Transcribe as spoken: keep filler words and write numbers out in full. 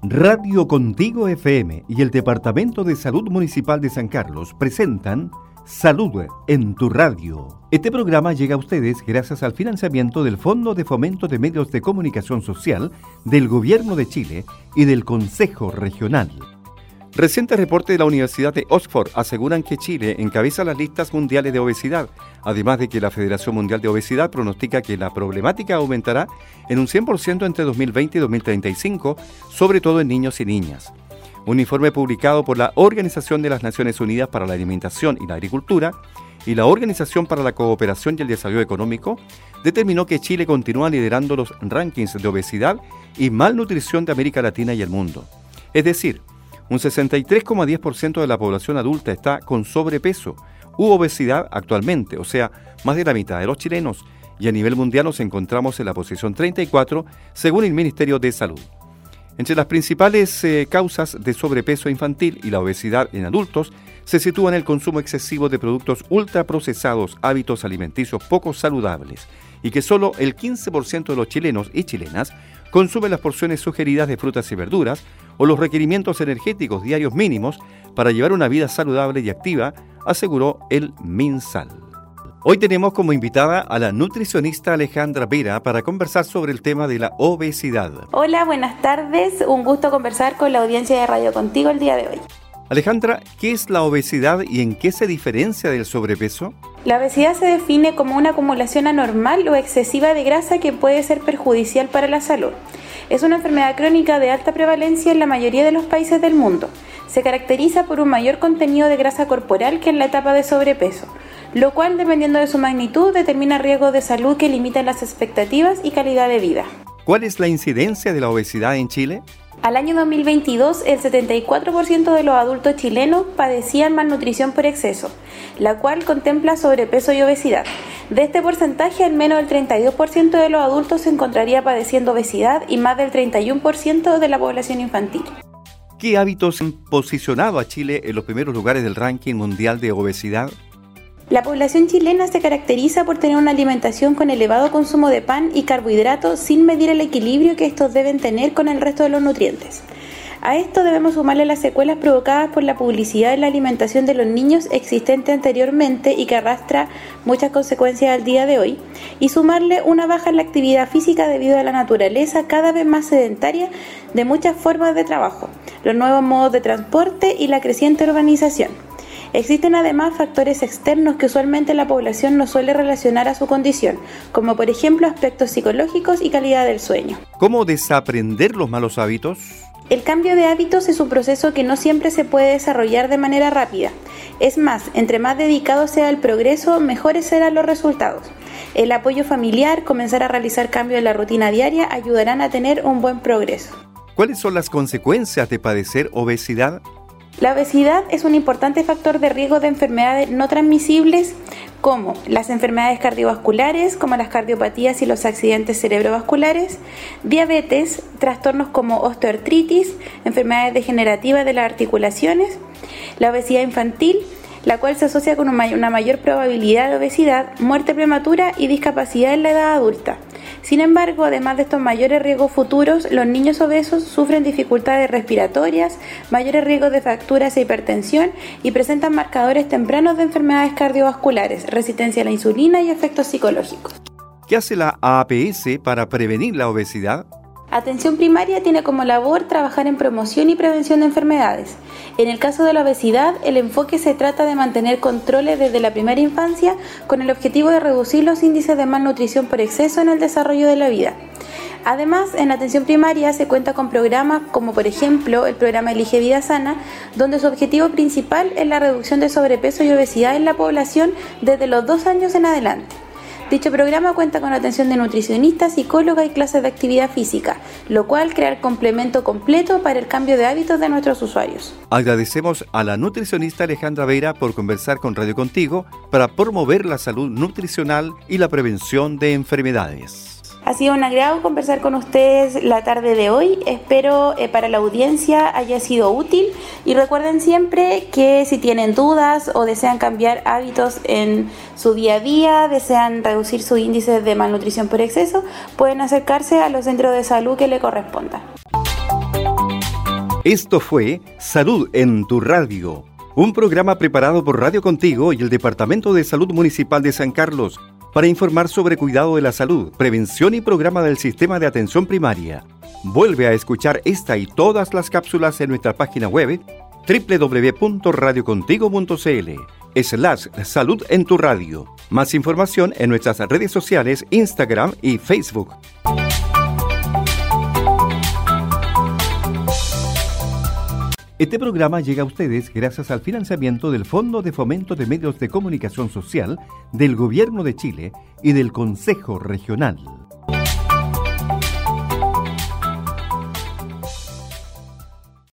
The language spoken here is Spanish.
Radio Contigo F M y el Departamento de Salud Municipal de San Carlos presentan Salud en tu Radio. Este programa llega a ustedes gracias al financiamiento del Fondo de Fomento de Medios de Comunicación Social del Gobierno de Chile y del Consejo Regional. Recientes reportes de la Universidad de Oxford aseguran que Chile encabeza las listas mundiales de obesidad, además de que la Federación Mundial de Obesidad pronostica que la problemática aumentará en un cien por ciento entre dos mil veinte y dos mil treinta y cinco, sobre todo en niños y niñas. Un informe publicado por la Organización de las Naciones Unidas para la Alimentación y la Agricultura y la Organización para la Cooperación y el Desarrollo Económico determinó que Chile continúa liderando los rankings de obesidad y malnutrición de América Latina y el mundo. Es decir, un sesenta y tres coma diez por ciento de la población adulta está con sobrepeso u obesidad actualmente, o sea, más de la mitad de los chilenos, y a nivel mundial nos encontramos en la posición treinta y cuatro, según el Ministerio de Salud. Entre las principales eh, causas de sobrepeso infantil y la obesidad en adultos se sitúan el consumo excesivo de productos ultraprocesados, hábitos alimenticios poco saludables, y que solo el quince por ciento de los chilenos y chilenas consumen las porciones sugeridas de frutas y verduras o los requerimientos energéticos diarios mínimos para llevar una vida saludable y activa, aseguró el MinSal. Hoy tenemos como invitada a la nutricionista Alejandra Vera para conversar sobre el tema de la obesidad. Hola, buenas tardes. Un gusto conversar con la audiencia de Radio Contigo el día de hoy. Alejandra, ¿qué es la obesidad y en qué se diferencia del sobrepeso? La obesidad se define como una acumulación anormal o excesiva de grasa que puede ser perjudicial para la salud. Es una enfermedad crónica de alta prevalencia en la mayoría de los países del mundo. Se caracteriza por un mayor contenido de grasa corporal que en la etapa de sobrepeso, lo cual, dependiendo de su magnitud, determina riesgos de salud que limitan las expectativas y calidad de vida. ¿Cuál es la incidencia de la obesidad en Chile? Al año dos mil veintidós, el setenta y cuatro por ciento de los adultos chilenos padecían malnutrición por exceso, la cual contempla sobrepeso y obesidad. De este porcentaje, al menos el treinta y dos por ciento de los adultos se encontraría padeciendo obesidad y más del treinta y uno por ciento de la población infantil. ¿Qué hábitos han posicionado a Chile en los primeros lugares del ranking mundial de obesidad? La población chilena se caracteriza por tener una alimentación con elevado consumo de pan y carbohidratos sin medir el equilibrio que estos deben tener con el resto de los nutrientes. A esto debemos sumarle las secuelas provocadas por la publicidad en la alimentación de los niños existente anteriormente y que arrastra muchas consecuencias al día de hoy, y sumarle una baja en la actividad física debido a la naturaleza cada vez más sedentaria de muchas formas de trabajo, los nuevos modos de transporte y la creciente urbanización. Existen además factores externos que usualmente la población no suele relacionar a su condición, como por ejemplo aspectos psicológicos y calidad del sueño. ¿Cómo desaprender los malos hábitos? El cambio de hábitos es un proceso que no siempre se puede desarrollar de manera rápida. Es más, entre más dedicado sea el progreso, mejores serán los resultados. El apoyo familiar, comenzar a realizar cambios en la rutina diaria ayudarán a tener un buen progreso. ¿Cuáles son las consecuencias de padecer obesidad? La obesidad es un importante factor de riesgo de enfermedades no transmisibles como las enfermedades cardiovasculares, como las cardiopatías y los accidentes cerebrovasculares, diabetes, trastornos como osteoartritis, enfermedades degenerativas de las articulaciones, la obesidad infantil, la cual se asocia con una mayor probabilidad de obesidad, muerte prematura y discapacidad en la edad adulta. Sin embargo, además de estos mayores riesgos futuros, los niños obesos sufren dificultades respiratorias, mayores riesgos de fracturas e hipertensión y presentan marcadores tempranos de enfermedades cardiovasculares, resistencia a la insulina y efectos psicológicos. ¿Qué hace la A P S para prevenir la obesidad? Atención Primaria tiene como labor trabajar en promoción y prevención de enfermedades. En el caso de la obesidad, el enfoque se trata de mantener controles desde la primera infancia con el objetivo de reducir los índices de malnutrición por exceso en el desarrollo de la vida. Además, en atención primaria se cuenta con programas como por ejemplo el programa Elige Vida Sana, donde su objetivo principal es la reducción de sobrepeso y obesidad en la población desde los dos años en adelante. Dicho programa cuenta con atención de nutricionista, psicóloga y clases de actividad física, lo cual crea el complemento completo para el cambio de hábitos de nuestros usuarios. Agradecemos a la nutricionista Alejandra Vera por conversar con Radio Contigo para promover la salud nutricional y la prevención de enfermedades. Ha sido un agrado conversar con ustedes la tarde de hoy. Espero eh, para la audiencia haya sido útil y recuerden siempre que si tienen dudas o desean cambiar hábitos en su día a día, desean reducir sus índices de malnutrición por exceso, pueden acercarse a los centros de salud que le correspondan. Esto fue Salud en tu Radio, un programa preparado por Radio Contigo y el Departamento de Salud Municipal de San Carlos para informar sobre cuidado de la salud, prevención y programa del Sistema de Atención Primaria. Vuelve a escuchar esta y todas las cápsulas en nuestra página web doble u doble u doble u punto radio contigo punto c l slash salud en tu radio. Más información en nuestras redes sociales, Instagram y Facebook. Este programa llega a ustedes gracias al financiamiento del Fondo de Fomento de Medios de Comunicación Social del Gobierno de Chile y del Consejo Regional.